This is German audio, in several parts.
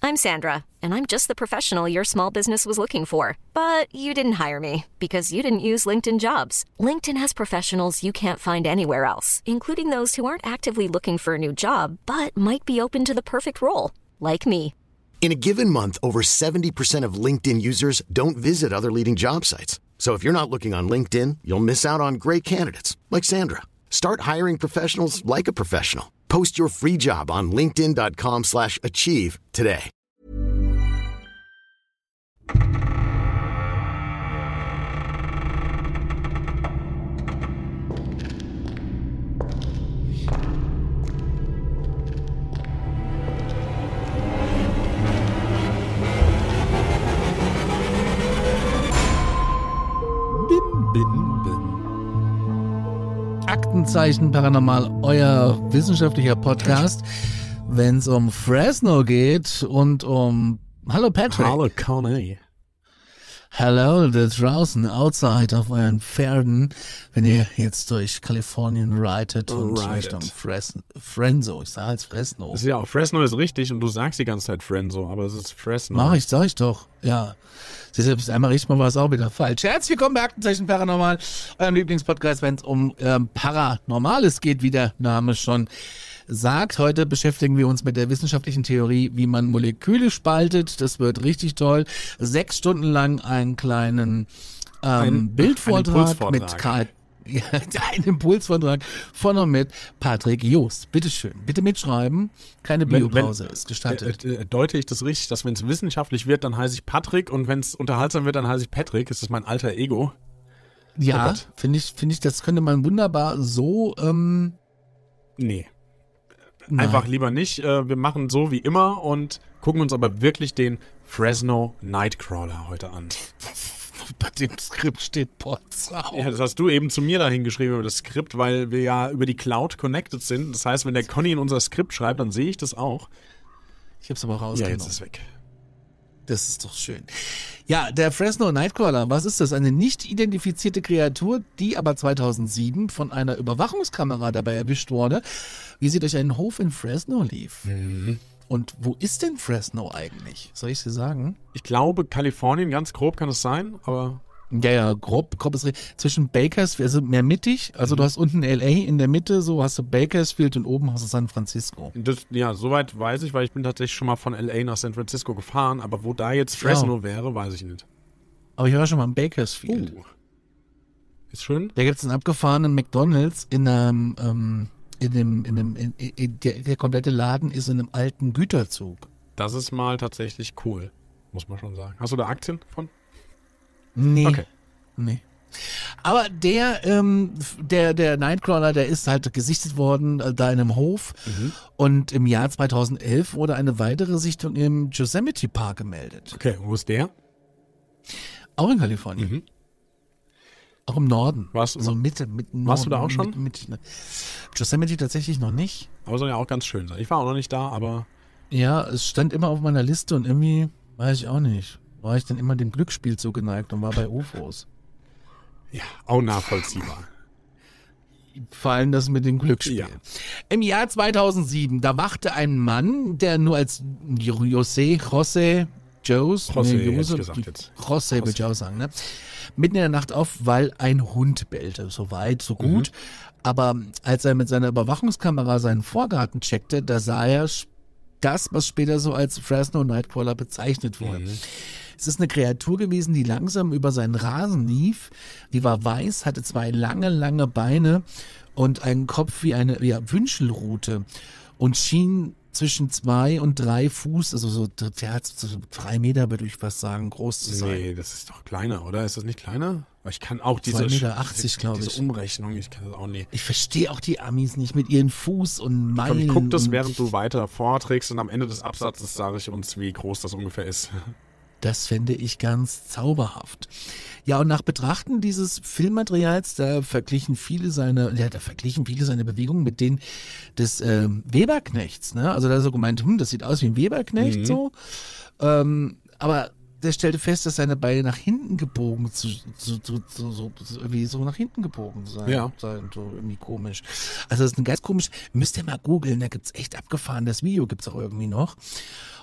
I'm Sandra, and I'm just the professional your small business was looking for. But you didn't hire me because you didn't use LinkedIn Jobs. LinkedIn has professionals you can't find anywhere else, including those who aren't actively looking for a new job, but might be open to the perfect role, like me. In a given month, over 70% of LinkedIn users don't visit other leading job sites. So if you're not looking on LinkedIn, you'll miss out on great candidates like Sandra. Start hiring professionals like a professional. Post your free job on linkedin.com/achieve today. Aktenzeichen Paranormal, euer wissenschaftlicher Podcast, wenn es um Fresno geht und um... Hallo Patrick. Hallo Conny. Hallo da draußen, outside auf euren Pferden, wenn ihr jetzt durch Kalifornien reitet und Richtung Fresno. Ich sage jetzt Fresno. Ja, auch Fresno ist richtig und du sagst die ganze Zeit Fresno, aber es ist Fresno. Sag ich doch, ja. Deshalb ist einmal richtig, mal war es auch wieder falsch. Herzlich willkommen bei Aktenzeichen Paranormal, eurem Lieblingspodcast, wenn es um Paranormales geht, wie der Name schon sagt. Heute beschäftigen wir uns mit der wissenschaftlichen Theorie, wie man Moleküle spaltet. Das wird richtig toll. 6 Stunden lang einen kleinen Bildvortrag mit Karl. Ja, ein Impulsvortrag von und mit Patrick Joost. Bitteschön, bitte mitschreiben. Keine Biopause ist gestattet. Deute ich das richtig, dass wenn es wissenschaftlich wird, dann heiße ich Patrick und wenn es unterhaltsam wird, dann heiße ich Patrick. Das ist mein alter Ego. Ja, finde ich, das könnte man wunderbar so... Nee. Nein. Einfach lieber nicht. Wir machen so wie immer und gucken uns aber wirklich den Fresno Nightcrawler heute an. Bei dem Skript steht Potsau. Ja, das hast du eben zu mir dahin geschrieben über das Skript, weil wir ja über die Cloud connected sind. Das heißt, wenn der Conny in unser Skript schreibt, dann sehe ich das auch. Ich hab's aber rausgenommen. Ja, jetzt ist es weg. Das ist doch schön. Ja, der Fresno Nightcrawler, was ist das? Eine nicht identifizierte Kreatur, die aber 2007 von einer Überwachungskamera dabei erwischt wurde, wie sie durch einen Hof in Fresno lief. Mhm. Und wo ist denn Fresno eigentlich? Soll ich dir sagen? Ich glaube, Kalifornien, ganz grob kann es sein, aber... Ja, grob ist zwischen Bakersfield, also mehr mittig, also du hast unten L.A. in der Mitte, so hast du Bakersfield und oben hast du San Francisco. Ja, soweit weiß ich, weil ich bin tatsächlich schon mal von L.A. nach San Francisco gefahren, aber wo da jetzt Fresno wäre, weiß ich nicht. Aber ich war schon mal in Bakersfield. Ist schön. Da gibt es einen abgefahrenen McDonald's der komplette Laden ist in einem alten Güterzug. Das ist mal tatsächlich cool, muss man schon sagen. Hast du da Aktien von? Nee. Okay. Nee. Aber der Nightcrawler, der ist halt gesichtet worden da in einem Hof. Mhm. Und im Jahr 2011 wurde eine weitere Sichtung im Yosemite Park gemeldet. Okay, wo ist der? Auch in Kalifornien. Mhm. Auch im Norden. Warst du da auch schon? Yosemite tatsächlich noch nicht. Aber soll ja auch ganz schön sein. Ich war auch noch nicht da, aber... Ja, es stand immer auf meiner Liste und irgendwie, weiß ich auch nicht, war ich dann immer dem Glücksspiel zugeneigt und war bei UFOs. Ja, auch nachvollziehbar. Vor allem das mit dem Glücksspiel. Ja. Im Jahr 2007, da wachte ein Mann, der nur als José würde ich auch sagen, ne? Mitten in der Nacht auf, weil ein Hund bellte. So weit, so gut. Mhm. Aber als er mit seiner Überwachungskamera seinen Vorgarten checkte, da sah er das, was später so als Fresno Nightcrawler bezeichnet wurde. Mhm. Es ist eine Kreatur gewesen, die langsam über seinen Rasen lief. Die war weiß, hatte 2 lange Beine und einen Kopf wie eine Wünschelrute und schien zwischen 2 und 3 Fuß, also der hat so 3 Meter, würde ich fast sagen, groß zu sein. Nee, das ist doch kleiner, oder? Ist das nicht kleiner? Ich kann auch diese 2,80 Meter, glaube ich. Diese Umrechnung, ich kann das auch nicht. Ich verstehe auch die Amis nicht mit ihren Fuß und Meilen. Ich guck das, während du weiter vorträgst und am Ende des Absatzes sage ich uns, wie groß das ungefähr ist. Das fände ich ganz zauberhaft. Ja, und nach Betrachten dieses Filmmaterials, da verglichen viele seine Bewegungen mit denen des Weberknechts. Ne? Also da ist so gemeint, das sieht aus wie ein Weberknecht so. Aber der stellte fest, dass seine Beine nach hinten gebogen, irgendwie so nach hinten gebogen sein. Ja. So irgendwie komisch. Also das ist ein ganz komisch, müsst ihr mal googeln, da gibt's echt abgefahren, das Video gibt's auch irgendwie noch.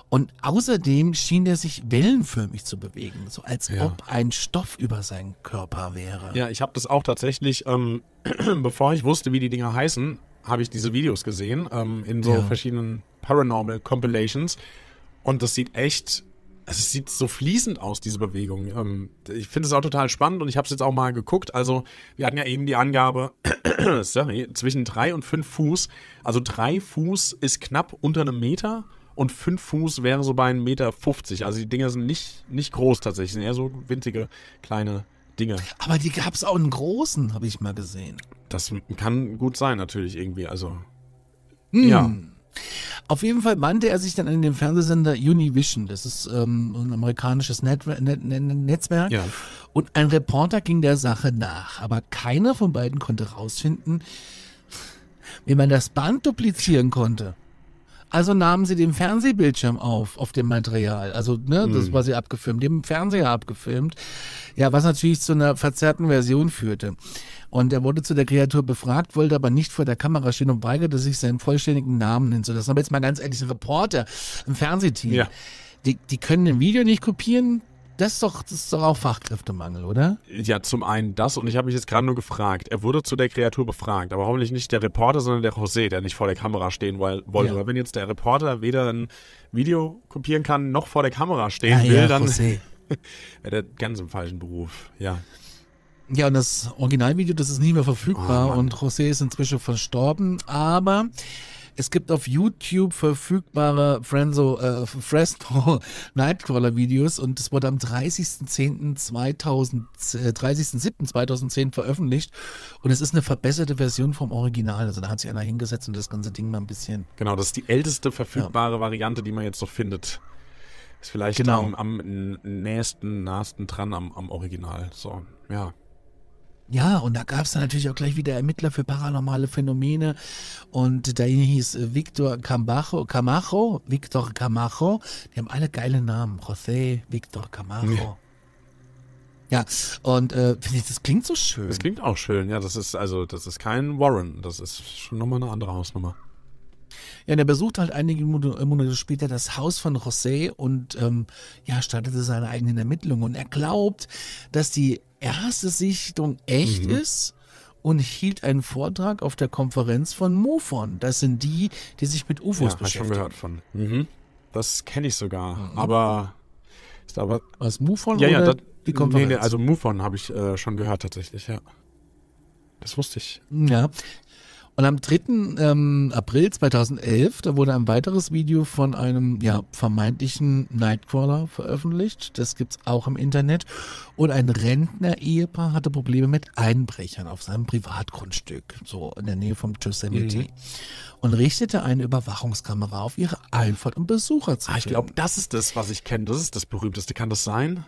Und außerdem schien der sich wellenförmig zu bewegen, so als ob ein Stoff über seinen Körper wäre. Ja, ich habe das auch tatsächlich, bevor ich wusste, wie die Dinger heißen, habe ich diese Videos gesehen, in so verschiedenen Paranormal Compilations. Und das sieht echt, es sieht so fließend aus, diese Bewegung. Ich finde es auch total spannend und ich habe es jetzt auch mal geguckt. Also wir hatten ja eben die Angabe, zwischen 3 und 5 Fuß. Also 3 Fuß ist knapp unter einem Meter und 5 Fuß wäre so bei 1,50 Meter. Also die Dinger sind nicht groß tatsächlich, sind eher so winzige, kleine Dinge. Aber die gab es auch in großen, habe ich mal gesehen. Das kann gut sein natürlich irgendwie, also ja. Auf jeden Fall wandte er sich dann an den Fernsehsender Univision, das ist ein amerikanisches Netzwerk. Ja. Und ein Reporter ging der Sache nach, aber keiner von beiden konnte rausfinden, wie man das Band duplizieren konnte. Also nahmen sie den Fernsehbildschirm auf dem Material, also das war sie abgefilmt, dem Fernseher abgefilmt, ja, was natürlich zu einer verzerrten Version führte. Und er wurde zu der Kreatur befragt, wollte aber nicht vor der Kamera stehen und weigerte sich, seinen vollständigen Namen nennen zu lassen. Aber jetzt mal ganz ehrlich, ein Reporter, ein Fernsehteam, die können ein Video nicht kopieren. Das ist doch auch Fachkräftemangel, oder? Ja, zum einen das und ich habe mich jetzt gerade nur gefragt. Er wurde zu der Kreatur befragt, aber hoffentlich nicht der Reporter, sondern der José, der nicht vor der Kamera stehen wollte. Ja. Weil wenn jetzt der Reporter weder ein Video kopieren kann, noch vor der Kamera stehen will, dann José. wäre der ganz im falschen Beruf. Ja. Ja, und das Originalvideo, das ist nie mehr verfügbar und José ist inzwischen verstorben, aber es gibt auf YouTube verfügbare Fresno Nightcrawler-Videos und das wurde am 30.07.2010 veröffentlicht und es ist eine verbesserte Version vom Original. Also da hat sich einer hingesetzt und das ganze Ding mal ein bisschen... Genau, das ist die älteste verfügbare Variante, die man jetzt noch findet. Ist vielleicht am nächsten dran am Original. So, ja. Ja, und da gab es dann natürlich auch gleich wieder Ermittler für paranormale Phänomene und da hieß Victor Camacho, die haben alle geile Namen, José, Victor Camacho. Ja, und finde ich, das klingt so schön. Das klingt auch schön, ja, das ist kein Warren, das ist schon nochmal eine andere Hausnummer. Ja, und er besuchte halt einige Monate später das Haus von José und startete seine eigenen Ermittlungen und er glaubt, dass die erste Sichtung echt ist und hielt einen Vortrag auf der Konferenz von MUFON. Das sind die sich mit UFOs beschäftigen. Ja, hab ich schon gehört von. Das kenne ich sogar, aber ist aber... Was, MUFON ja, oder die Konferenz? Nee, also MUFON habe ich schon gehört tatsächlich, ja. Das wusste ich. Ja. Und am 3. April 2011, da wurde ein weiteres Video von einem vermeintlichen Nightcrawler veröffentlicht. Das gibt's auch im Internet. Und ein Rentner-Ehepaar hatte Probleme mit Einbrechern auf seinem Privatgrundstück, so in der Nähe vom Yosemite. Und richtete eine Überwachungskamera auf ihre Einfahrt, um Besucher zu filmen. Ich glaube, das ist das, was ich kenne. Das ist das berühmteste. Kann das sein?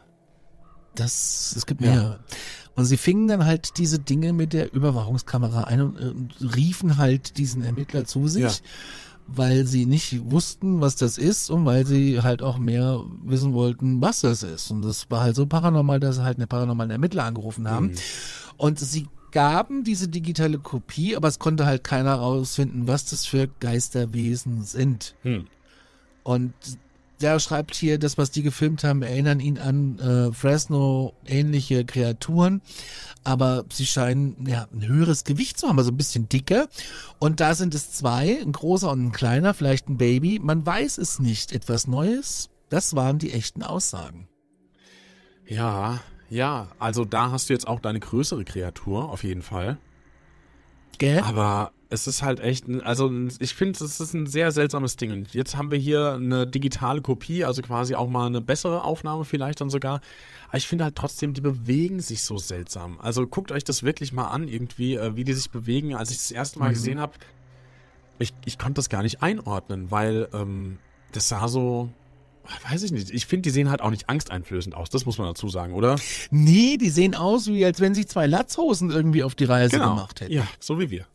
Es gibt mehrere. Und sie fingen dann halt diese Dinge mit der Überwachungskamera ein und riefen halt diesen Ermittler zu sich, weil sie nicht wussten, was das ist und weil sie halt auch mehr wissen wollten, was das ist. Und das war halt so paranormal, dass sie halt einen paranormalen Ermittler angerufen haben. Und sie gaben diese digitale Kopie, aber es konnte halt keiner rausfinden, was das für Geisterwesen sind. Und der schreibt hier, das, was die gefilmt haben, erinnern ihn an Fresno-ähnliche Kreaturen, aber sie scheinen ein höheres Gewicht zu haben, also ein bisschen dicker. Und da sind es 2, ein großer und ein kleiner, vielleicht ein Baby. Man weiß es nicht. Etwas Neues, das waren die echten Aussagen. Ja, also da hast du jetzt auch deine größere Kreatur, auf jeden Fall. Gell? Aber es ist halt echt, also ich finde, es ist ein sehr seltsames Ding. Und jetzt haben wir hier eine digitale Kopie, also quasi auch mal eine bessere Aufnahme vielleicht dann sogar. Aber ich finde halt trotzdem, die bewegen sich so seltsam. Also guckt euch das wirklich mal an irgendwie, wie die sich bewegen. Als ich das erste Mal gesehen habe, ich konnte das gar nicht einordnen, weil das sah so... Weiß ich nicht. Ich finde, die sehen halt auch nicht angsteinflößend aus. Das muss man dazu sagen, oder? Nee, die sehen aus, wie als wenn sich 2 Latzhosen irgendwie auf die Reise gemacht hätten. Ja, so wie wir.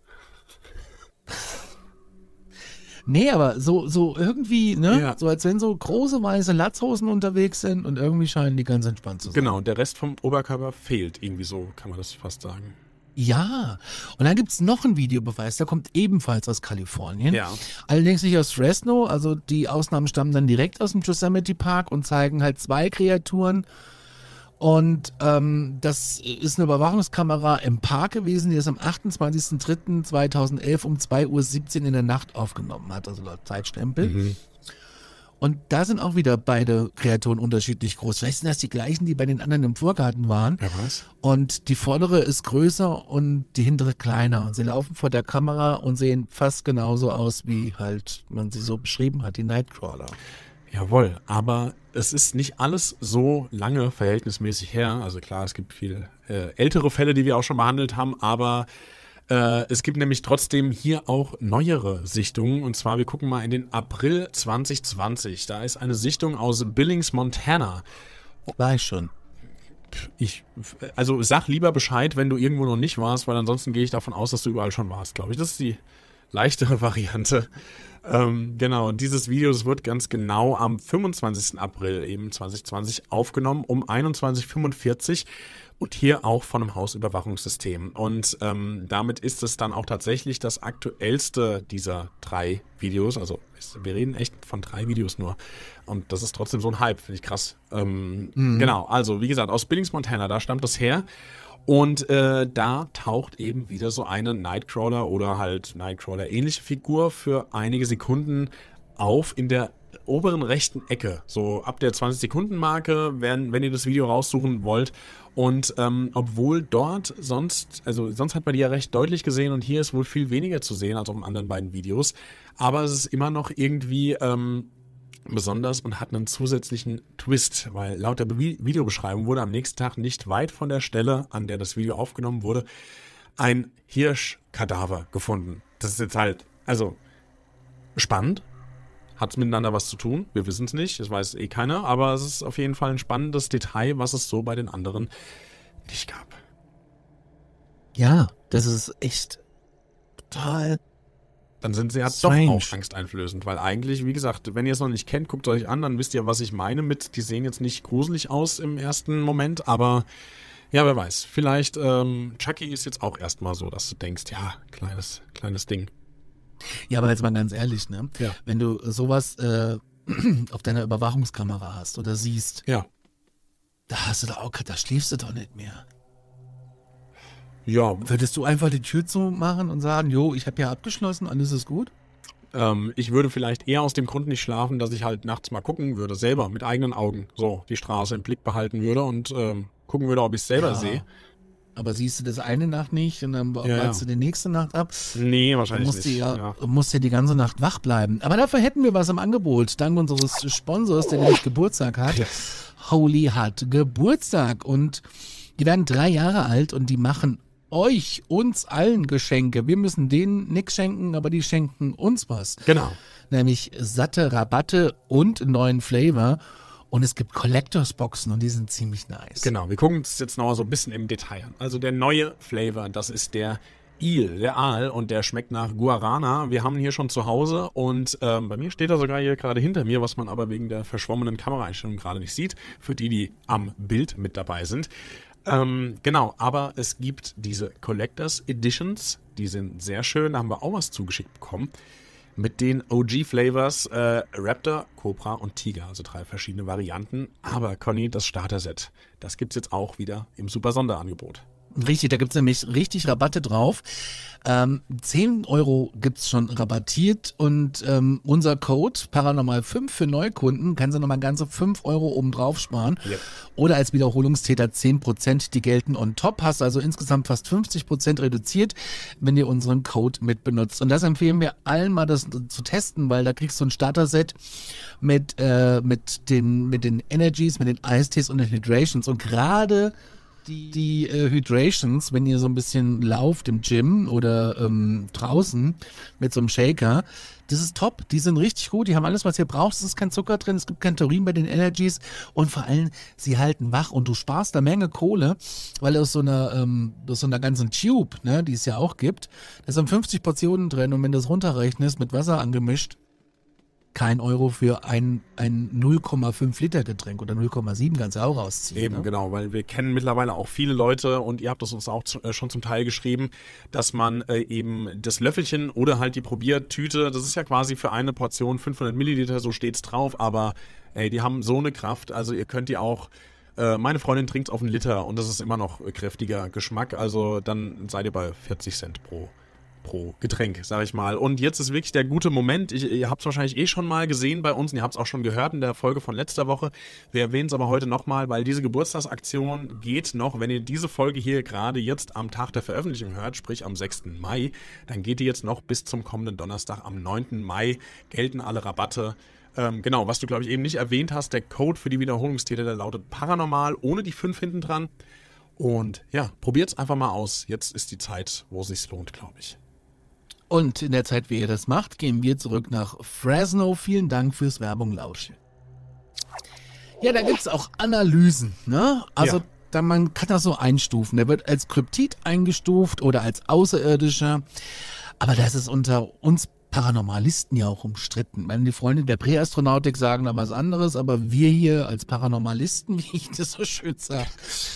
Nee, aber so irgendwie, ne? Ja. So als wenn so große weiße Latzhosen unterwegs sind und irgendwie scheinen die ganz entspannt zu sein. Genau, und der Rest vom Oberkörper fehlt irgendwie so, kann man das fast sagen. Ja, und dann gibt's noch einen Videobeweis, der kommt ebenfalls aus Kalifornien. Ja. Allerdings nicht aus Fresno, also die Ausnahmen stammen dann direkt aus dem Yosemite Park und zeigen halt 2 Kreaturen. Und das ist eine Überwachungskamera im Park gewesen, die es am 28.03.2011 um 2:17 Uhr in der Nacht aufgenommen hat, also laut Zeitstempel. Mhm. Und da sind auch wieder beide Kreaturen unterschiedlich groß. Vielleicht sind das die gleichen, die bei den anderen im Vorgarten waren. Wer weiß. Und die vordere ist größer und die hintere kleiner. Und sie laufen vor der Kamera und sehen fast genauso aus, wie halt man sie so beschrieben hat, die Nightcrawler. Jawohl, aber es ist nicht alles so lange verhältnismäßig her. Also klar, es gibt viel ältere Fälle, die wir auch schon behandelt haben, aber es gibt nämlich trotzdem hier auch neuere Sichtungen. Und zwar, wir gucken mal in den April 2020. Da ist eine Sichtung aus Billings, Montana. War ich schon. Also sag lieber Bescheid, wenn du irgendwo noch nicht warst, weil ansonsten gehe ich davon aus, dass du überall schon warst, glaube ich. Das ist die leichtere Variante. Genau, und dieses Video, das wird ganz genau am 25. April eben 2020 aufgenommen um 21:45 Uhr und hier auch von einem Hausüberwachungssystem. Und damit ist es dann auch tatsächlich das aktuellste dieser 3 Videos. Also wir reden echt von 3 Videos nur. Und das ist trotzdem so ein Hype, finde ich krass. Genau, also wie gesagt, aus Billings, Montana, da stammt das her. Und da taucht eben wieder so eine Nightcrawler oder halt Nightcrawler-ähnliche Figur für einige Sekunden auf in der oberen rechten Ecke. So ab der 20-Sekunden-Marke, wenn ihr das Video raussuchen wollt. Und obwohl dort sonst hat man die ja recht deutlich gesehen und hier ist wohl viel weniger zu sehen als auf den anderen beiden Videos. Aber es ist immer noch irgendwie besonders und hat einen zusätzlichen Twist, weil laut der Videobeschreibung wurde am nächsten Tag nicht weit von der Stelle, an der das Video aufgenommen wurde, ein Hirschkadaver gefunden. Das ist jetzt halt, also spannend. Hat es miteinander was zu tun? Wir wissen es nicht, das weiß eh keiner, aber es ist auf jeden Fall ein spannendes Detail, was es so bei den anderen nicht gab. Ja, das ist echt total. Dann sind sie ja strange. Doch auch angsteinflößend, weil eigentlich, wie gesagt, wenn ihr es noch nicht kennt, guckt euch an, dann wisst ihr, was ich meine mit, die sehen jetzt nicht gruselig aus im ersten Moment, aber ja, wer weiß, vielleicht Chucky ist jetzt auch erstmal so, dass du denkst, ja, kleines Ding. Ja, aber jetzt mal ganz ehrlich, ne? Ja. Wenn du sowas auf deiner Überwachungskamera hast oder siehst, Ja. da schläfst du doch nicht mehr. Ja, Würdest du einfach die Tür zumachen und sagen, jo, ich habe ja abgeschlossen, alles ist gut? ich würde vielleicht eher aus dem Grund nicht schlafen, dass ich halt nachts mal gucken würde, selber mit eigenen Augen, so die Straße im Blick behalten würde und gucken würde, ob ich es selber sehe. Aber siehst du das eine Nacht nicht und dann wartest du die nächste Nacht ab? Nee, wahrscheinlich musst nicht. Du musst ja die ganze Nacht wach bleiben. Aber dafür hätten wir was im Angebot. Dank unseres Sponsors, der nämlich Geburtstag hat. Yes. Holy hat Geburtstag. Und die werden 3 Jahre alt und die machen uns allen Geschenke. Wir müssen denen nichts schenken, aber die schenken uns was. Genau. Nämlich satte Rabatte und einen neuen Flavor. Und es gibt Collectors-Boxen und die sind ziemlich nice. Genau, wir gucken uns jetzt noch so ein bisschen im Detail an. Also der neue Flavor, das ist der Eel, der Aal, und der schmeckt nach Guarana. Wir haben ihn hier schon zu Hause und bei mir steht er sogar hier gerade hinter mir, was man aber wegen der verschwommenen Kameraeinstellung gerade nicht sieht, für die am Bild mit dabei sind. Genau, aber es gibt diese Collectors Editions, die sind sehr schön, da haben wir auch was zugeschickt bekommen. Mit den OG-Flavors Raptor, Cobra und Tiger, also 3 verschiedene Varianten. Aber Conny, das Starter-Set, das gibt's jetzt auch wieder im Super-Sonderangebot. Richtig, da gibt's nämlich richtig Rabatte drauf. 10 € gibt's schon rabattiert und unser Code Paranormal5 für Neukunden kann sie nochmal ganze 5 € oben drauf sparen. Yep. Oder als Wiederholungstäter 10%, die gelten on top. Hast also insgesamt fast 50% reduziert, wenn ihr unseren Code mit benutzt. Und das empfehlen wir allen mal, das zu testen, weil da kriegst du ein Starter-Set mit den Energies, mit den Eistees und den Hydrations. Und gerade die Hydrations, wenn ihr so ein bisschen lauft im Gym oder draußen mit so einem Shaker, das ist top, die sind richtig gut, die haben alles, was ihr braucht, es ist kein Zucker drin, es gibt kein Taurin bei den Energies und vor allem, sie halten wach und du sparst da Menge Kohle, weil aus so einer ganzen Tube, ne, die es ja auch gibt, da sind 50 Portionen drin und wenn du das runterrechnest, mit Wasser angemischt, kein Euro für ein 0,5 Liter Getränk oder 0,7 kannst du auch rausziehen. Eben, ne? genau, weil wir kennen mittlerweile auch viele Leute und ihr habt es uns auch schon zum Teil geschrieben, dass man eben das Löffelchen oder halt die Probiertüte, das ist ja quasi für eine Portion 500 Milliliter, so steht's drauf, aber ey, die haben so eine Kraft, also ihr könnt die auch, meine Freundin trinkt auf einen Liter und das ist immer noch kräftiger Geschmack, also dann seid ihr bei 40 Cent pro Getränk, sag ich mal. Und jetzt ist wirklich der gute Moment. Ihr habt es wahrscheinlich schon mal gesehen bei uns und ihr habt es auch schon gehört in der Folge von letzter Woche. Wir erwähnen es aber heute nochmal, weil diese Geburtstagsaktion geht noch, wenn ihr diese Folge hier gerade jetzt am Tag der Veröffentlichung hört, sprich am 6. Mai, dann geht die jetzt noch bis zum kommenden Donnerstag am 9. Mai, gelten alle Rabatte. Genau, was du glaube ich eben nicht erwähnt hast, der Code für die Wiederholungstäter, der lautet paranormal, ohne die 5 hinten dran. Und ja, probiert's einfach mal aus. Jetzt ist die Zeit, wo es sich lohnt, glaube ich. Und in der Zeit, wie ihr das macht, gehen wir zurück nach Fresno. Vielen Dank fürs Werbung lauschen. Ja, da gibt's auch Analysen, ne? Also man kann das so einstufen. Der wird als Kryptid eingestuft oder als Außerirdischer. Aber das ist unter uns Paranormalisten ja auch umstritten. Ich meine, die Freunde der Präastronautik sagen da was anderes, aber wir hier als Paranormalisten, wie ich das so schön sage,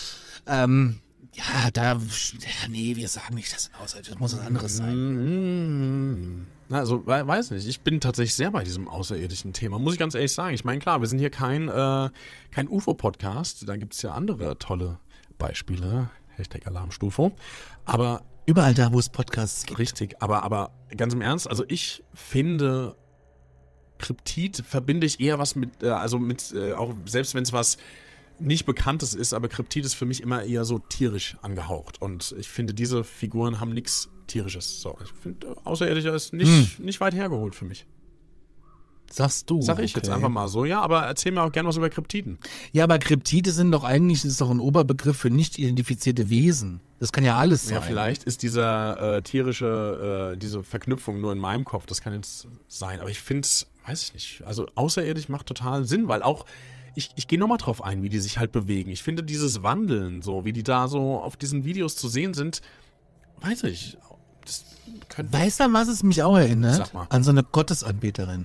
nee, wir sagen nicht, das muss was anderes sein. Also, weiß nicht. Ich bin tatsächlich sehr bei diesem außerirdischen Thema, muss ich ganz ehrlich sagen. Ich meine, klar, wir sind hier kein UFO-Podcast, da gibt's ja andere tolle Beispiele, #Alarmstufe, aber überall da, wo es Podcasts gibt. Richtig, aber ganz im Ernst, also ich finde, Kryptid verbinde ich eher was mit, auch selbst wenn es was nicht Bekanntes ist, aber Kryptid ist für mich immer eher so tierisch angehaucht. Und ich finde, diese Figuren haben nichts Tierisches. So, ich finde, Außerirdischer ist nicht weit hergeholt für mich. Sagst du? Sag ich jetzt einfach mal so, ja, aber erzähl mir auch gerne was über Kryptiden. Ja, aber Kryptide sind doch eigentlich, das ist doch ein Oberbegriff für nicht identifizierte Wesen. Das kann ja alles sein. Ja, vielleicht ist dieser diese Verknüpfung nur in meinem Kopf, das kann jetzt sein. Aber ich finde es, weiß ich nicht, also außerirdisch macht total Sinn, weil auch ich gehe nochmal drauf ein, wie die sich halt bewegen. Ich finde dieses Wandeln, so wie die da so auf diesen Videos zu sehen sind, weiß ich. Weißt du, an was es mich auch erinnert? Sag mal. An so eine Gottesanbeterin.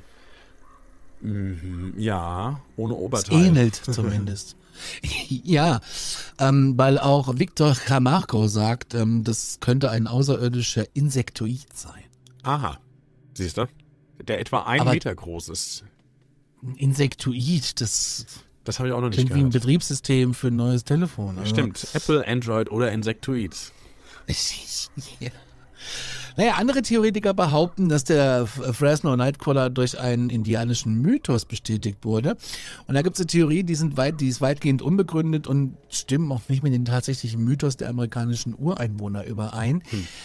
Ja, ohne Oberteil. Es ähnelt zumindest. Ja, weil auch Victor Camargo sagt, das könnte ein außerirdischer Insektoid sein. Aha, siehst du? Der etwa 1 Meter groß ist. Insektoid, das habe ich auch noch nicht klingt wie ein gehört. Betriebssystem für ein neues Telefon. Also. Stimmt, Apple, Android oder Insektoid. Ja. Naja, andere Theoretiker behaupten, dass der Fresno Nightcrawler durch einen indianischen Mythos bestätigt wurde. Und da gibt es eine Theorie, die ist weitgehend unbegründet und stimmen auch nicht mit dem tatsächlichen Mythos der amerikanischen Ureinwohner überein.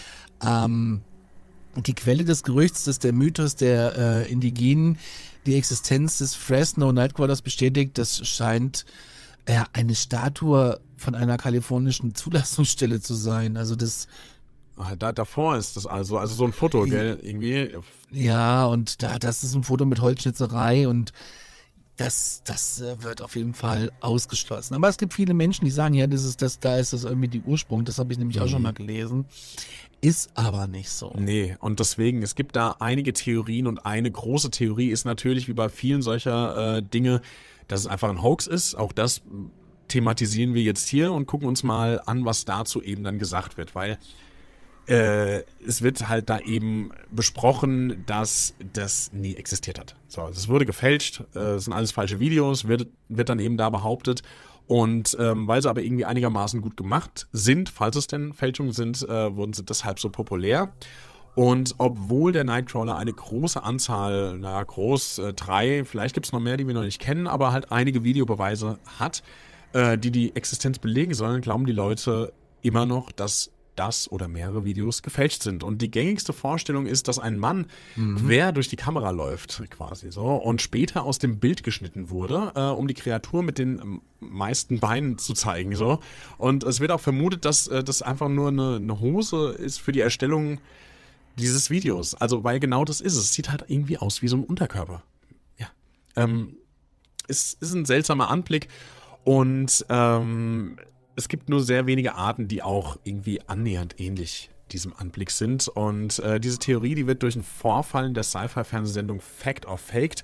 Die Quelle des Gerüchts, dass der Mythos der Indigenen die Existenz des Fresno Nightcrawlers bestätigt, das scheint eine Statue von einer kalifornischen Zulassungsstelle zu sein. Also das Davor ist das also so ein Foto, gell, irgendwie. Ja, und das ist ein Foto mit Holzschnitzerei und das wird auf jeden Fall ausgeschlossen. Aber es gibt viele Menschen, die sagen, ja, da ist das irgendwie die Ursprung. Das habe ich nämlich auch schon mal gelesen. Ist aber nicht so. Nee, und deswegen, es gibt da einige Theorien und eine große Theorie ist natürlich, wie bei vielen solcher Dinge, dass es einfach ein Hoax ist. Auch das thematisieren wir jetzt hier und gucken uns mal an, was dazu eben dann gesagt wird, weil es wird halt da eben besprochen, dass das nie existiert hat. So, es wurde gefälscht, es sind alles falsche Videos, wird dann eben da behauptet. Und weil sie aber irgendwie einigermaßen gut gemacht sind, falls es denn Fälschungen sind, wurden sie deshalb so populär. Und obwohl der Nightcrawler eine große Anzahl, 3, vielleicht gibt es noch mehr, die wir noch nicht kennen, aber halt einige Videobeweise hat, die Existenz belegen sollen, glauben die Leute immer noch, dass das oder mehrere Videos gefälscht sind. Und die gängigste Vorstellung ist, dass ein Mann quer durch die Kamera läuft, quasi so, und später aus dem Bild geschnitten wurde, um die Kreatur mit den meisten Beinen zu zeigen, so. Und es wird auch vermutet, dass das einfach nur eine Hose ist für die Erstellung dieses Videos. Also, weil genau das ist es. Es sieht halt irgendwie aus wie so ein Unterkörper. Ja. Es ist ein seltsamer Anblick und es gibt nur sehr wenige Arten, die auch irgendwie annähernd ähnlich diesem Anblick sind. Und diese Theorie, die wird durch einen Vorfall in der Sci-Fi-Fernsehsendung Fact or Faked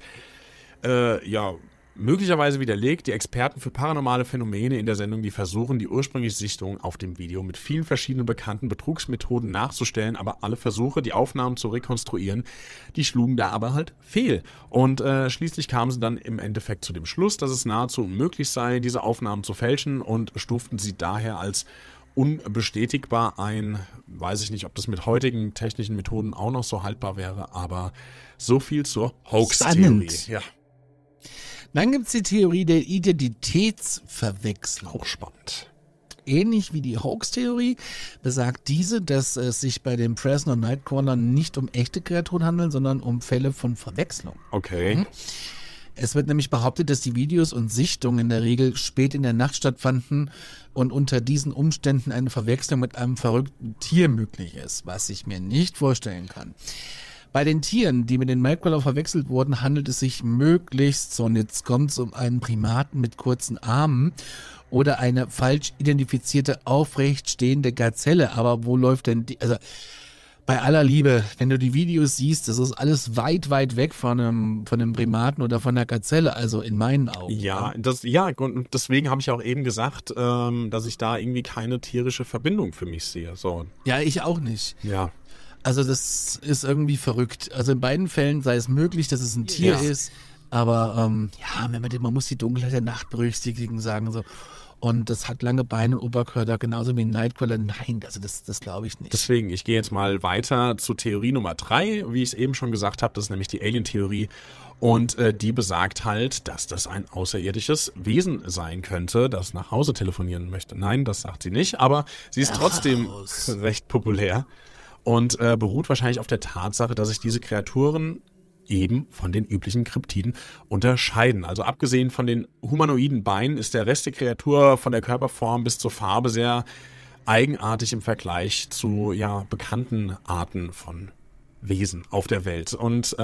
möglicherweise widerlegt. Die Experten für paranormale Phänomene in der Sendung, die versuchen, die ursprüngliche Sichtung auf dem Video mit vielen verschiedenen bekannten Betrugsmethoden nachzustellen, aber alle Versuche, die Aufnahmen zu rekonstruieren, die schlugen da aber halt fehl. Und schließlich kamen sie dann im Endeffekt zu dem Schluss, dass es nahezu unmöglich sei, diese Aufnahmen zu fälschen und stuften sie daher als unbestätigbar ein. Weiß ich nicht, ob das mit heutigen technischen Methoden auch noch so haltbar wäre, aber so viel zur Hoax-Theorie. Ja. Dann gibt es die Theorie der Identitätsverwechslung. Auch spannend. Ähnlich wie die Hoax-Theorie besagt diese, dass es sich bei den Fresno Nightcrawlern nicht um echte Kreaturen handelt, sondern um Fälle von Verwechslung. Okay. Es wird nämlich behauptet, dass die Videos und Sichtungen in der Regel spät in der Nacht stattfanden und unter diesen Umständen eine Verwechslung mit einem verrückten Tier möglich ist, was ich mir nicht vorstellen kann. Bei den Tieren, die mit den Nightcrawler verwechselt wurden, handelt es sich möglichst, so und jetzt kommt es, um einen Primaten mit kurzen Armen oder eine falsch identifizierte, aufrecht stehende Gazelle. Aber wo läuft denn die, also bei aller Liebe, wenn du die Videos siehst, das ist alles weit, weit weg von einem Primaten oder von einer Gazelle, also in meinen Augen. Und deswegen habe ich auch eben gesagt, dass ich da irgendwie keine tierische Verbindung für mich sehe. So. Ja, ich auch nicht. Ja. Also das ist irgendwie verrückt. Also in beiden Fällen sei es möglich, dass es ein Tier ist, aber man muss die Dunkelheit der Nacht berücksichtigen, sagen so. Und das hat lange Beine und Oberkörper, genauso wie ein Nightcrawler. Nein, also das glaube ich nicht. Deswegen, ich gehe jetzt mal weiter zu Theorie Nummer 3, wie ich es eben schon gesagt habe, das ist nämlich die Alien-Theorie. Und die besagt halt, dass das ein außerirdisches Wesen sein könnte, das nach Hause telefonieren möchte. Nein, das sagt sie nicht, aber sie ist trotzdem recht populär. Und beruht wahrscheinlich auf der Tatsache, dass sich diese Kreaturen eben von den üblichen Kryptiden unterscheiden. Also abgesehen von den humanoiden Beinen ist der Rest der Kreatur von der Körperform bis zur Farbe sehr eigenartig im Vergleich zu bekannten Arten von Wesen auf der Welt. Und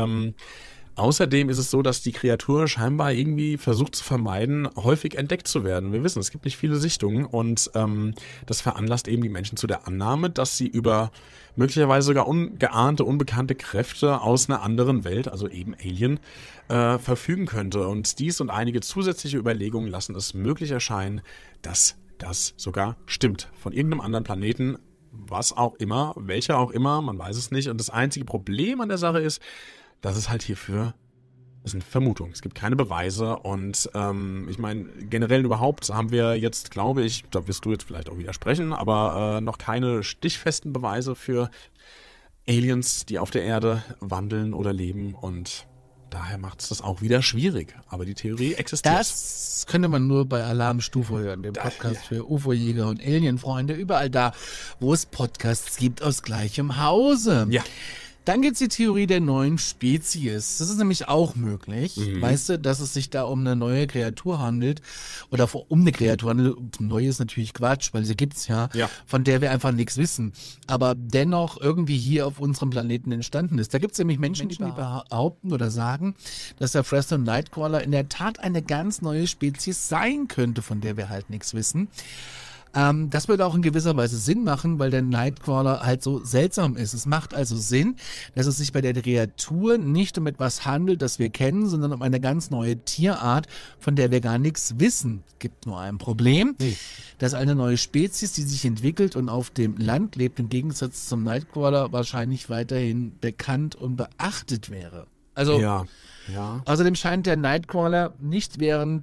außerdem ist es so, dass die Kreatur scheinbar irgendwie versucht zu vermeiden, häufig entdeckt zu werden. Wir wissen, es gibt nicht viele Sichtungen und das veranlasst eben die Menschen zu der Annahme, dass sie über möglicherweise sogar ungeahnte, unbekannte Kräfte aus einer anderen Welt, also eben Alien, verfügen könnte. Und dies und einige zusätzliche Überlegungen lassen es möglich erscheinen, dass das sogar stimmt. Von irgendeinem anderen Planeten, was auch immer, welcher auch immer, man weiß es nicht. Und das einzige Problem an der Sache ist, dass es halt hierfür, das sind Vermutungen, es gibt keine Beweise und ich meine, generell überhaupt haben wir jetzt, glaube ich, da wirst du jetzt vielleicht auch widersprechen, aber noch keine stichfesten Beweise für Aliens, die auf der Erde wandeln oder leben und daher macht es das auch wieder schwierig, aber die Theorie existiert. Das könnte man nur bei Alarmstufe hören, dem Podcast für UFO-Jäger und Alien-Freunde, überall da, wo es Podcasts gibt aus gleichem Hause. Ja. Dann gibt es die Theorie der neuen Spezies. Das ist nämlich auch möglich. Weißt du, dass es sich da um eine neue Kreatur handelt oder um eine Kreatur handelt. Neu ist natürlich Quatsch, weil sie gibt's ja, von der wir einfach nichts wissen. Aber dennoch irgendwie hier auf unserem Planeten entstanden ist. Da gibt es nämlich Menschen, die behaupten oder sagen, dass der Fresno Nightcrawler in der Tat eine ganz neue Spezies sein könnte, von der wir halt nichts wissen. Das würde auch in gewisser Weise Sinn machen, weil der Nightcrawler halt so seltsam ist. Es macht also Sinn, dass es sich bei der Kreatur nicht um etwas handelt, das wir kennen, sondern um eine ganz neue Tierart, von der wir gar nichts wissen. Gibt nur ein Problem, dass eine neue Spezies, die sich entwickelt und auf dem Land lebt, im Gegensatz zum Nightcrawler wahrscheinlich weiterhin bekannt und beachtet wäre. Also außerdem scheint der Nightcrawler nicht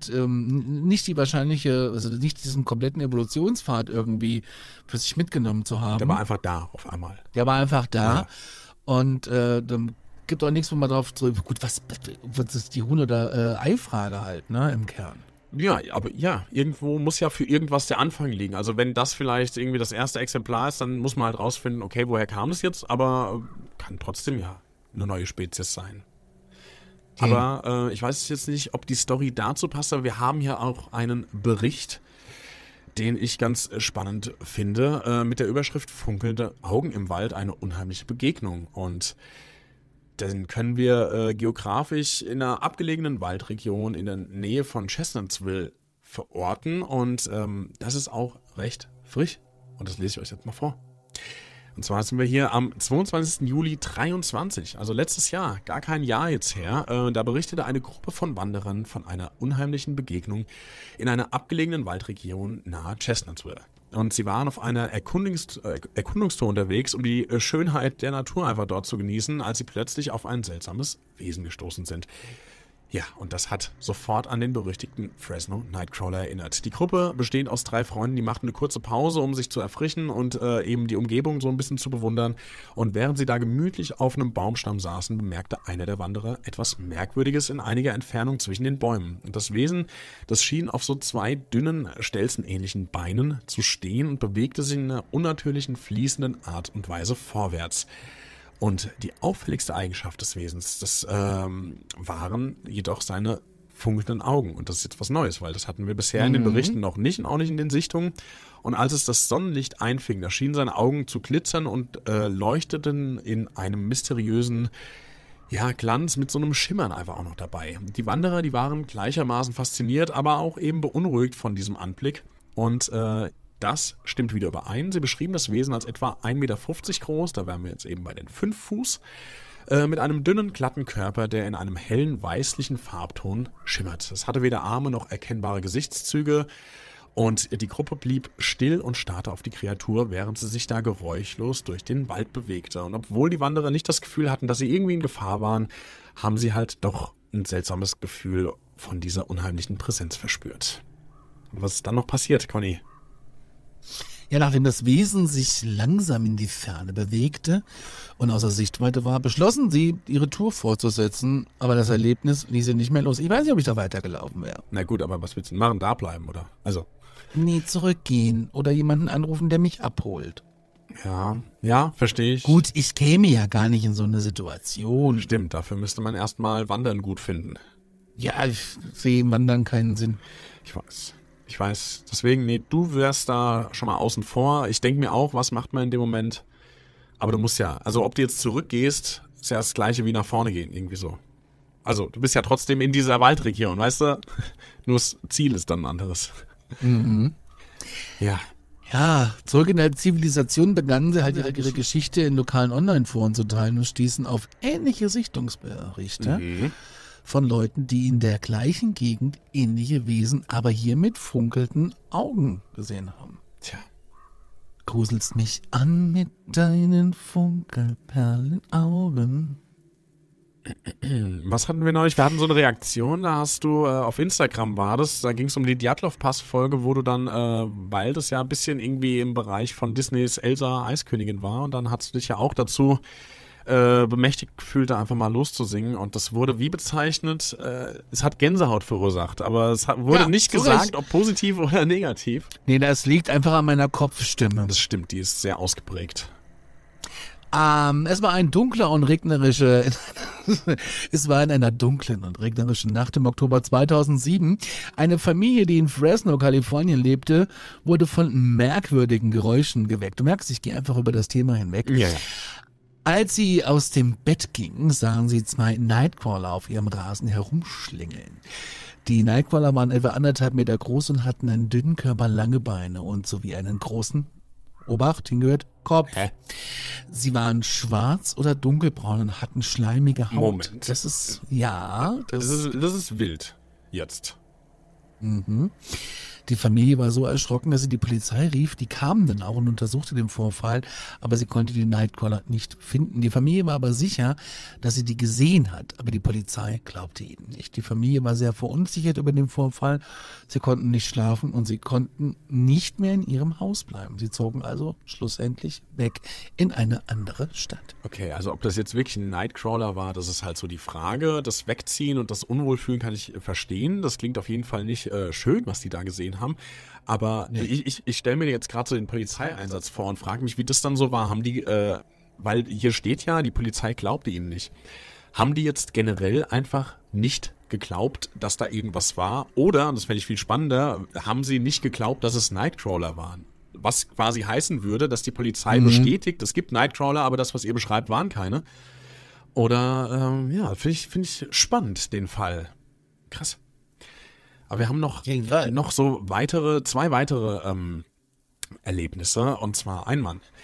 nicht die wahrscheinliche, also nicht diesen kompletten Evolutionspfad irgendwie für sich mitgenommen zu haben. Der war einfach da auf einmal. Der war einfach da und dann gibt auch nichts, wo man drauf zurück. Gut, was ist die Huhn- oder Ei-Frage halt, ne, im Kern. Ja, aber irgendwo muss ja für irgendwas der Anfang liegen. Also wenn das vielleicht irgendwie das erste Exemplar ist, dann muss man halt rausfinden, okay, woher kam es jetzt, aber kann trotzdem eine neue Spezies sein. Aber ich weiß jetzt nicht, ob die Story dazu passt, aber wir haben hier auch einen Bericht, den ich ganz spannend finde, mit der Überschrift "Funkelnde Augen im Wald, eine unheimliche Begegnung". Und den können wir geografisch in einer abgelegenen Waldregion in der Nähe von Chestnutsville verorten und das ist auch recht frisch und das lese ich euch jetzt mal vor. Und zwar sind wir hier am 22. Juli 23, also letztes Jahr, gar kein Jahr jetzt her. Da berichtete eine Gruppe von Wanderern von einer unheimlichen Begegnung in einer abgelegenen Waldregion nahe Chestnutsville. Und sie waren auf einer Erkundungstour unterwegs, um die Schönheit der Natur einfach dort zu genießen, als sie plötzlich auf ein seltsames Wesen gestoßen sind. Ja, und das hat sofort an den berüchtigten Fresno Nightcrawler erinnert. Die Gruppe besteht aus 3 Freunden, die machten eine kurze Pause, um sich zu erfrischen und eben die Umgebung so ein bisschen zu bewundern. Und während sie da gemütlich auf einem Baumstamm saßen, bemerkte einer der Wanderer etwas Merkwürdiges in einiger Entfernung zwischen den Bäumen. Und das Wesen, das schien auf so 2 dünnen, stelzenähnlichen Beinen zu stehen und bewegte sich in einer unnatürlichen, fließenden Art und Weise vorwärts. Und die auffälligste Eigenschaft des Wesens, das waren jedoch seine funkelnden Augen. Und das ist jetzt was Neues, weil das hatten wir bisher in den Berichten noch nicht und auch nicht in den Sichtungen. Und als es das Sonnenlicht einfing, da schienen seine Augen zu glitzern und leuchteten in einem mysteriösen Glanz mit so einem Schimmern einfach auch noch dabei. Die Wanderer, die waren gleichermaßen fasziniert, aber auch eben beunruhigt von diesem Anblick. Und das stimmt wieder überein. Sie beschrieben das Wesen als etwa 1,50 Meter groß, da wären wir jetzt eben bei den 5 Fuß, mit einem dünnen, glatten Körper, der in einem hellen, weißlichen Farbton schimmert. Es hatte weder Arme noch erkennbare Gesichtszüge und die Gruppe blieb still und starrte auf die Kreatur, während sie sich da geräuschlos durch den Wald bewegte. Und obwohl die Wanderer nicht das Gefühl hatten, dass sie irgendwie in Gefahr waren, haben sie halt doch ein seltsames Gefühl von dieser unheimlichen Präsenz verspürt. Was ist dann noch passiert, Conny? Ja, nachdem das Wesen sich langsam in die Ferne bewegte und außer Sichtweite war, beschlossen sie, ihre Tour fortzusetzen, aber das Erlebnis ließ sie nicht mehr los. Ich weiß nicht, ob ich da weitergelaufen wäre. Na gut, aber was willst du denn machen? Da bleiben, oder? Also. Nee, zurückgehen oder jemanden anrufen, der mich abholt. Ja, verstehe ich. Gut, ich käme ja gar nicht in so eine Situation. Stimmt, dafür müsste man erstmal Wandern gut finden. Ja, ich sehe im Wandern keinen Sinn. Ich weiß. Deswegen, nee, du wärst da schon mal außen vor. Ich denke mir auch, was macht man in dem Moment? Aber du musst ja, also ob du jetzt zurückgehst, ist ja das Gleiche wie nach vorne gehen, irgendwie so. Also, du bist ja trotzdem in dieser Waldregion, weißt du? Nur das Ziel ist dann ein anderes. Mhm. Ja. Ja, zurück in der Zivilisation begannen sie halt ihre Geschichte in lokalen Online-Foren zu teilen und stießen auf ähnliche Sichtungsberichte von Leuten, die in der gleichen Gegend ähnliche Wesen, aber hier mit funkelnden Augen gesehen haben. Tja. Gruselst mich an mit deinen Funkelperlenaugen. Was hatten wir neulich? Wir hatten so eine Reaktion, da hast du auf Instagram da ging es um die Djatlov-Pass-Folge, wo du dann, weil das ja ein bisschen irgendwie im Bereich von Disneys Elsa Eiskönigin war und dann hast du dich ja auch dazu bemächtigt gefühlt, da einfach mal loszusingen und das wurde wie bezeichnet, es hat Gänsehaut verursacht, aber es wurde nicht gesagt, ob positiv oder negativ. Nee, das liegt einfach an meiner Kopfstimme. Das stimmt, die ist sehr ausgeprägt. Es war in einer dunklen und regnerischen Nacht im Oktober 2007. Eine Familie, die in Fresno, Kalifornien lebte, wurde von merkwürdigen Geräuschen geweckt. Du merkst, ich gehe einfach über das Thema hinweg. Ja. Als sie aus dem Bett gingen, sahen sie 2 Nightcrawler auf ihrem Rasen herumschlingeln. Die Nightcrawler waren etwa 1,5 Meter groß und hatten einen dünnen Körper, lange Beine und sowie einen großen, Obacht, hingehört, Kopf. Hä? Sie waren schwarz oder dunkelbraun und hatten schleimige Haut. Moment. Das ist, ja. Das ist wild. Jetzt. Die Familie war so erschrocken, dass sie die Polizei rief. Die kamen dann auch und untersuchte den Vorfall, aber sie konnte die Nightcrawler nicht finden. Die Familie war aber sicher, dass sie die gesehen hat, aber die Polizei glaubte ihnen nicht. Die Familie war sehr verunsichert über den Vorfall. Sie konnten nicht schlafen und sie konnten nicht mehr in ihrem Haus bleiben. Sie zogen also schlussendlich weg in eine andere Stadt. Okay, also ob das jetzt wirklich ein Nightcrawler war, das ist halt so die Frage. Das Wegziehen und das Unwohlfühlen kann ich verstehen. Das klingt auf jeden Fall nicht schön, was die da gesehen haben. Aber nee. Ich stelle mir jetzt gerade so den Polizeieinsatz vor und frage mich, wie das dann so war. Haben die, weil hier steht ja, die Polizei glaubte ihnen nicht. Haben die jetzt generell einfach nicht geglaubt, dass da irgendwas war? Oder, und das fände ich viel spannender, haben sie nicht geglaubt, dass es Nightcrawler waren? Was quasi heißen würde, dass die Polizei bestätigt, es gibt Nightcrawler, aber das, was ihr beschreibt, waren keine. Oder, finde ich spannend, den Fall. Krass. Aber wir haben noch so 2 weitere Erlebnisse. Und zwar ein Mann,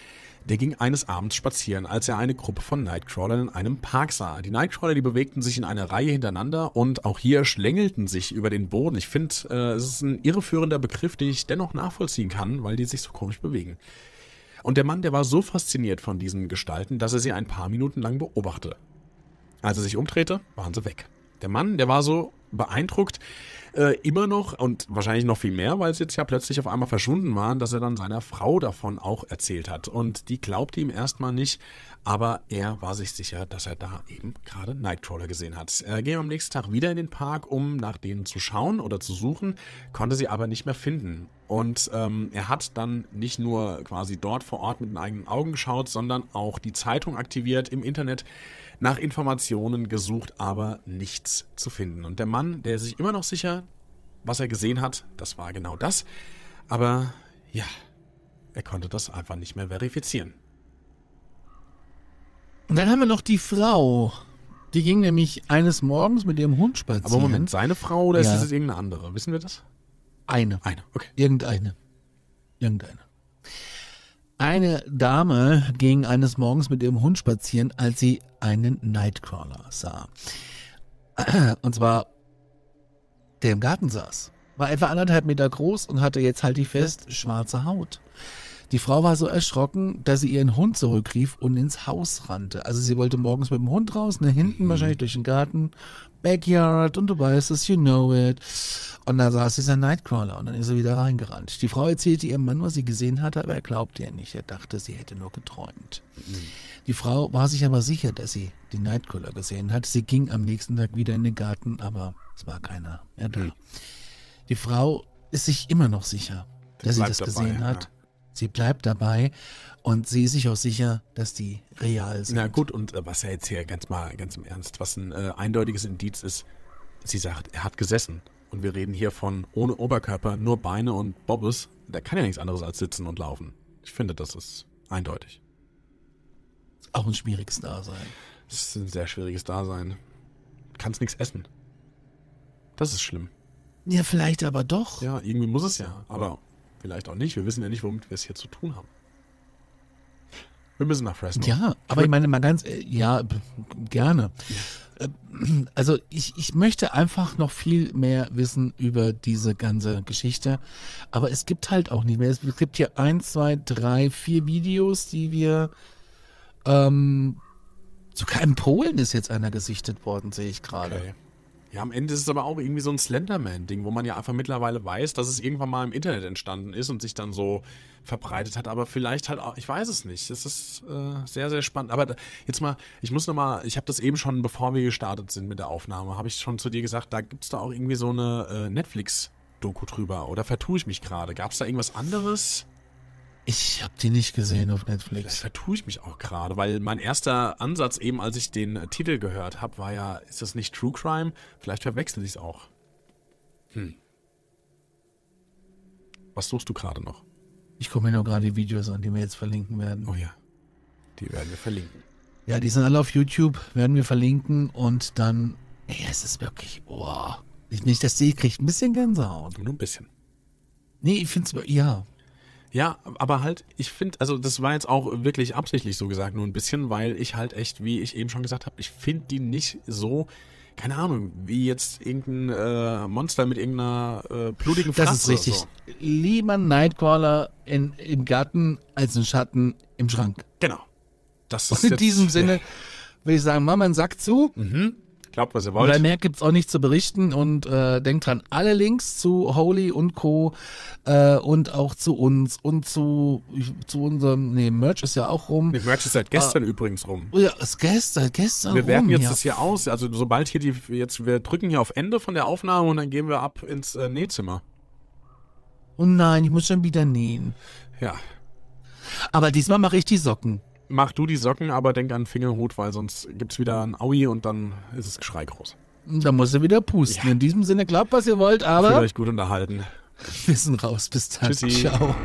Der ging eines Abends spazieren, als er eine Gruppe von Nightcrawlern in einem Park sah. Die Nightcrawler, die bewegten sich in einer Reihe hintereinander und auch hier schlängelten sich über den Boden. Ich finde, es ist ein irreführender Begriff, den ich dennoch nachvollziehen kann, weil die sich so komisch bewegen. Und der Mann, der war so fasziniert von diesen Gestalten, dass er sie ein paar Minuten lang beobachtete. Als er sich umdrehte, waren sie weg. Der Mann, der war so beeindruckt, immer noch und wahrscheinlich noch viel mehr, weil sie jetzt ja plötzlich auf einmal verschwunden waren, dass er dann seiner Frau davon auch erzählt hat. Und die glaubte ihm erstmal nicht, aber er war sich sicher, dass er da eben gerade Nightcrawler gesehen hat. Er ging am nächsten Tag wieder in den Park, um nach denen zu schauen oder zu suchen, konnte sie aber nicht mehr finden. Und er hat dann nicht nur quasi dort vor Ort mit den eigenen Augen geschaut, sondern auch die Zeitung aktiviert, im Internet nach Informationen gesucht, aber nichts zu finden. Und der Mann, der ist sich immer noch sicher, was er gesehen hat, das war genau das. Aber ja, er konnte das einfach nicht mehr verifizieren. Und dann haben wir noch die Frau. Die ging nämlich eines Morgens mit ihrem Hund spazieren. Aber Moment, seine Frau oder Ja. ist das irgendeine andere? Wissen wir das? Eine. Okay. Irgendeine. Eine Dame ging eines Morgens mit ihrem Hund spazieren, als sie einen Nightcrawler sah. Und zwar, der im Garten saß. War etwa 1,5 Meter groß und hatte jetzt, halte ich fest, schwarze Haut. Die Frau war so erschrocken, dass sie ihren Hund zurückrief und ins Haus rannte. Also sie wollte morgens mit dem Hund raus, hinten wahrscheinlich durch den Garten, Backyard, und du weißt es, you know it. Und da saß dieser Nightcrawler und dann ist sie wieder reingerannt. Die Frau erzählte ihrem Mann, was sie gesehen hatte, aber er glaubte ihr nicht. Er dachte, sie hätte nur geträumt. Die Frau war sich aber sicher, dass sie den Nightcrawler gesehen hat. Sie ging am nächsten Tag wieder in den Garten, aber es war keiner mehr da. Die Frau ist sich immer noch sicher, dass sie das gesehen hat. Ja. Sie bleibt dabei und sie ist sich auch sicher, dass die real sind. Na gut, und was er jetzt hier ganz im Ernst, was ein eindeutiges Indiz ist, sie sagt, er hat gesessen. Und wir reden hier von ohne Oberkörper, nur Beine und Bobbes. Da kann ja nichts anderes als sitzen und laufen. Ich finde, das ist eindeutig. Auch ein schwieriges Dasein. Das ist ein sehr schwieriges Dasein. Du kannst nichts essen. Das ist schlimm. Ja, vielleicht aber doch. Ja, irgendwie muss es ja, aber vielleicht auch nicht. Wir wissen ja nicht, womit wir es hier zu tun haben. Wir müssen nach Fresno. Ja, aber ich meine mal ganz, gerne. Also ich möchte einfach noch viel mehr wissen über diese ganze Geschichte, aber es gibt halt auch nicht mehr. Es gibt hier 1, 2, 3, 4 Videos, die wir, sogar in Polen ist jetzt einer gesichtet worden, sehe ich gerade. Okay. Ja, am Ende ist es aber auch irgendwie so ein Slenderman-Ding, wo man ja einfach mittlerweile weiß, dass es irgendwann mal im Internet entstanden ist und sich dann so verbreitet hat, aber vielleicht halt auch, ich weiß es nicht. Es ist sehr, sehr spannend. Aber jetzt mal, ich habe das eben schon, bevor wir gestartet sind mit der Aufnahme, habe ich schon zu dir gesagt, da gibt's da auch irgendwie so eine Netflix-Doku drüber. Oder vertue ich mich gerade? Gab's da irgendwas anderes? Ich habe die nicht gesehen auf Vielleicht Netflix. vertue ich mich auch gerade, weil mein erster Ansatz eben, als ich den Titel gehört habe, war ja, ist das nicht True Crime? Vielleicht verwechsel ich es auch. Was suchst du gerade noch? Ich gucke mir nur gerade die Videos an, die wir jetzt verlinken werden. Oh ja, die werden wir verlinken. Ja, die sind alle auf YouTube, werden wir verlinken und dann, es ist wirklich, nicht, dass die kriegt ein bisschen Gänsehaut. Nur ein bisschen. Nee, ich finde es, ja. Ja, aber halt, ich finde, also das war jetzt auch wirklich absichtlich so gesagt, nur ein bisschen, weil ich halt echt, wie ich eben schon gesagt habe, ich finde die nicht so, keine Ahnung, wie jetzt irgendein Monster mit irgendeiner blutigen Fratze. Das ist richtig. So. Lieber Nightcrawler im Garten als ein Schatten im Schrank. Genau. Das Und ist in jetzt, diesem Sinne würde ich sagen, mach mal einen Sack zu. Glaubt, was ihr Weil wollt. mehr gibt's auch nicht zu berichten und denkt dran, alle Links zu Holy und Co. Und auch zu uns und zu unserem, Merch ist ja auch rum. Die Merch ist seit gestern übrigens rum. Ja, ist gestern Wir werten rum, jetzt ja. das hier aus. Also sobald hier wir drücken hier auf Ende von der Aufnahme und dann gehen wir ab ins Nähzimmer. Oh nein, ich muss schon wieder nähen. Ja. Aber diesmal mache ich die Socken. Mach du die Socken, aber denk an Fingerhut, weil sonst gibt's wieder ein Aui und dann ist es Geschrei groß. Da muss er wieder pusten. Ja. In diesem Sinne, glaubt, was ihr wollt, Fühlt aber euch gut unterhalten. wir sind raus. Bis dann. Tschüssi. Ciao.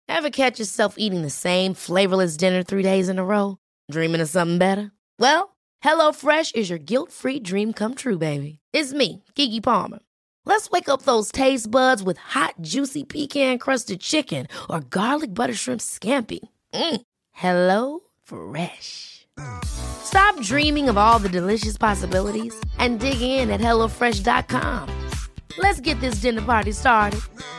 Ever catch yourself eating the same flavorless dinner 3 days in a row? Dreaming of something better? Well, HelloFresh is your guilt-free dream come true, baby. It's me, Keke Palmer. Let's wake up those taste buds with hot, juicy pecan-crusted chicken or garlic butter shrimp scampi. Hello Fresh. Stop dreaming of all the delicious possibilities and dig in at HelloFresh.com. Let's get this dinner party started.